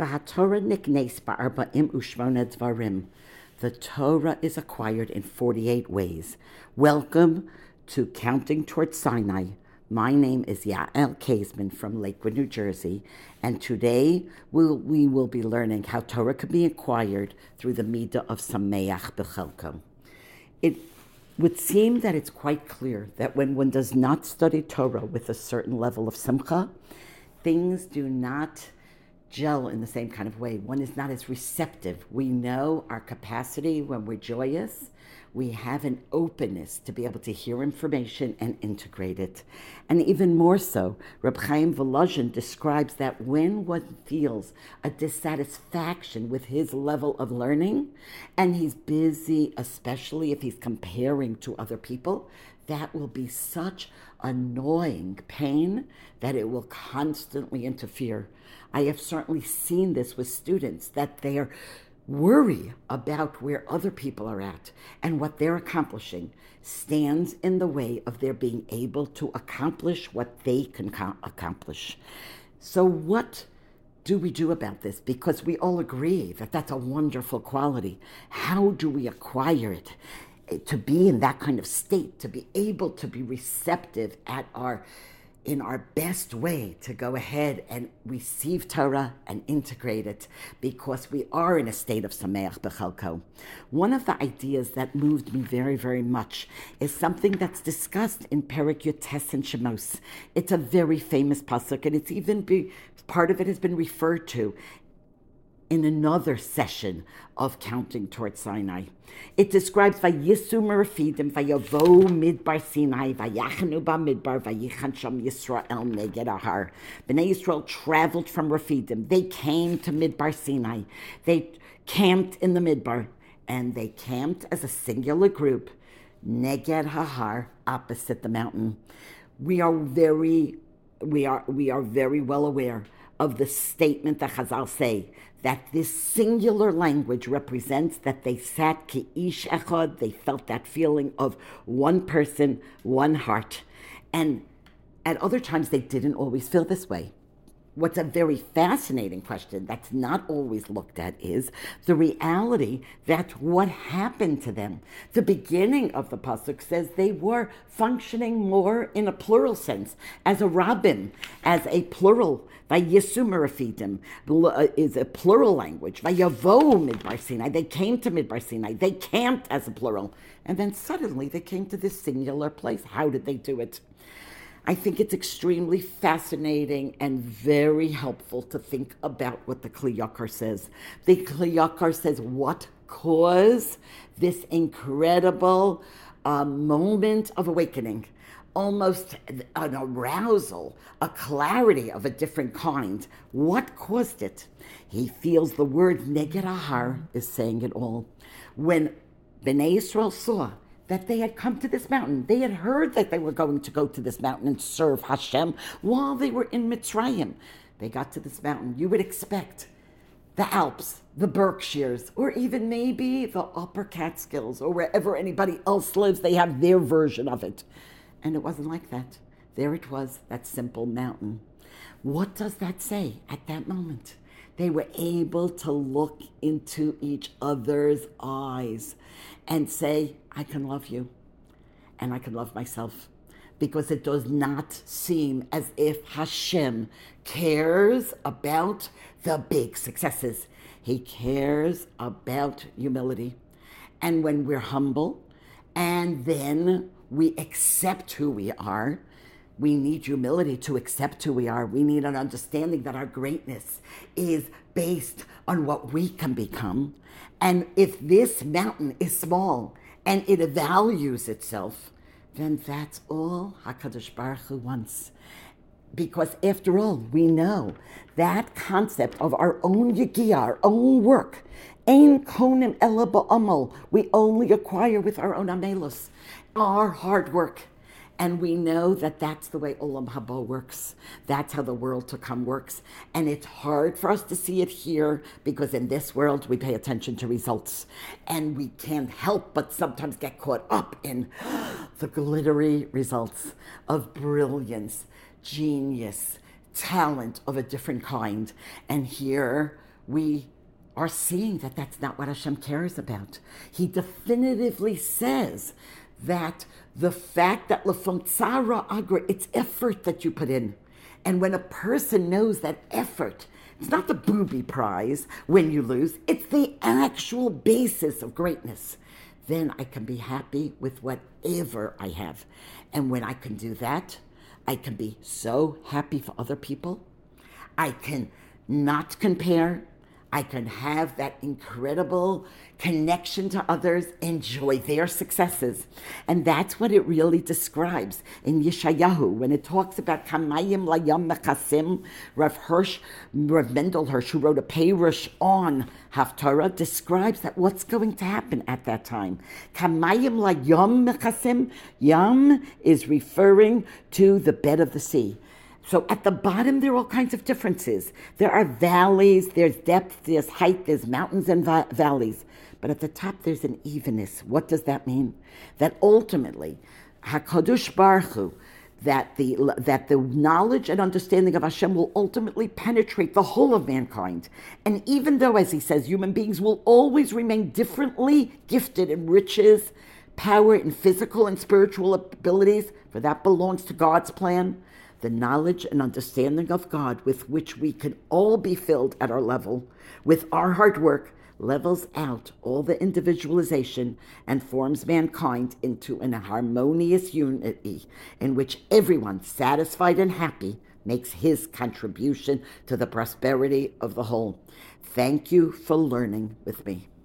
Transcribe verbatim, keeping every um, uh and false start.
V'haTorah niknes ba'arba'im u'shmona dvarim. The Torah is acquired in forty-eight ways. Welcome to Counting Towards Sinai. My name is Yael Kaisman from Lakewood, New Jersey, and today we'll, we will be learning how Torah can be acquired through the midah of Sameach B'chelko. It would seem that it's quite clear that when one does not study Torah with a certain level of simcha, things do not gel in the same kind of way. One is not as receptive. We know our capacity when we're joyous. We have an openness to be able to hear information and integrate it. And even more so, Reb Chaim Volozhin describes that when one feels a dissatisfaction with his level of learning, and he's busy, especially if he's comparing to other people, that will be such annoying pain that it will constantly interfere. I have certainly seen this with students, that they are worry about where other people are at and what they're accomplishing stands in the way of their being able to accomplish what they can co- accomplish. So what do we do about this? Because we all agree that that's a wonderful quality. How do we acquire it? To be in that kind of state, to be able to be receptive at our in our best way to go ahead and receive Torah and integrate it, because we are in a state of Sameach B'chelko. One of the ideas that moved me very, very much is something that's discussed in Perek Yotes and Shemos. It's a very famous pasuk, and it's even be, part of it has been referred to in another session of Counting Towards Sinai. It describes Vayisu Merafidim, Vayavo Midbar Sinai, Vayachanu Bamidbar, Vayichan Sham Yisrael Neged Ahar. Bnei Yisrael traveled from Rafidim. They came to Midbar Sinai. They camped in the Midbar, and they camped as a singular group, Neged Ahar, opposite the mountain. We are very, we are, we are very well aware of the statement that Chazal say, that this singular language represents that they sat ki'ish echad, they felt that feeling of one person, one heart. And at other times, they didn't always feel this way. What's a very fascinating question that's not always looked at is the reality that what happened to them. The beginning of the pasuk says they were functioning more in a plural sense, as a rabbin, as a plural. Vayisu Merafidim is a plural language. Vayavo Midbar Sinai. They came to Midbar Sinai. They camped as a plural. And then suddenly they came to this singular place. How did they do it? I think it's extremely fascinating and very helpful to think about what the Kli Yakar says. The Kli Yakar says what caused this incredible uh, moment of awakening, almost an arousal, a clarity of a different kind. What caused it? He feels the word Neged Ahar is saying it all. When Bnei Yisrael saw that they had come to this mountain. They had heard that they were going to go to this mountain and serve Hashem while they were in Mitzrayim. They got to this mountain. You would expect the Alps, the Berkshires, or even maybe the Upper Catskills, or wherever anybody else lives, they have their version of it. And it wasn't like that. There it was, that simple mountain. What does that say at that moment? They were able to look into each other's eyes and say, I can love you and I can love myself, because it does not seem as if Hashem cares about the big successes. He cares about humility. And when we're humble and then we accept who we are, we need humility to accept who we are. We need an understanding that our greatness is based on what we can become. And if this mountain is small and it values itself, then that's all HaKadosh Baruch Hu wants. Because after all, we know that concept of our own yigiyah, our own work, ein konim ela ba'amal, we only acquire with our own amelus, our hard work. And we know that that's the way Olam Haba works. That's how the world to come works. And it's hard for us to see it here, because in this world we pay attention to results. And we can't help but sometimes get caught up in the glittery results of brilliance, genius, talent of a different kind. And here we are seeing that that's not what Hashem cares about. He definitively says that the fact that lefum tzara agra, it's effort that you put in. And when a person knows that effort, it's not the booby prize when you lose, it's the actual basis of greatness, then I can be happy with whatever I have. And when I can do that, I can be so happy for other people. I can not compare. I can have that incredible connection to others, enjoy their successes. And that's what it really describes in Yeshayahu, when it talks about Kamayim Layam Mechasim. Rav Hirsch, Rav Mendel Hirsch, who wrote a Perush on Haftarah, describes that what's going to happen at that time. Kamayim Layam Mechasim, Yam is referring to the bed of the sea. So at the bottom, there are all kinds of differences. There are valleys, there's depth, there's height, there's mountains and va- valleys. But at the top, there's an evenness. What does that mean? That ultimately, HaKadosh Baruch Hu, that the, that the knowledge and understanding of Hashem will ultimately penetrate the whole of mankind. And even though, as he says, human beings will always remain differently gifted in riches, power, and physical and spiritual abilities, for that belongs to God's plan, the knowledge and understanding of God with which we can all be filled at our level, with our hard work, levels out all the individualization and forms mankind into an harmonious unity in which everyone, satisfied and happy, makes his contribution to the prosperity of the whole. Thank you for learning with me.